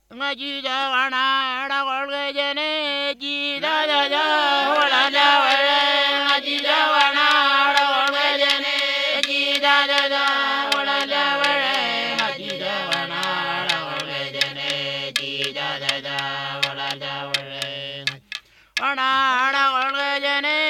Ngajidavana Golgajane Jidada Voladavare Ngajidavana Golgajane Jidada Voladavare Ngajidavana Golgajane Jidada Voladavare Vana Golgajane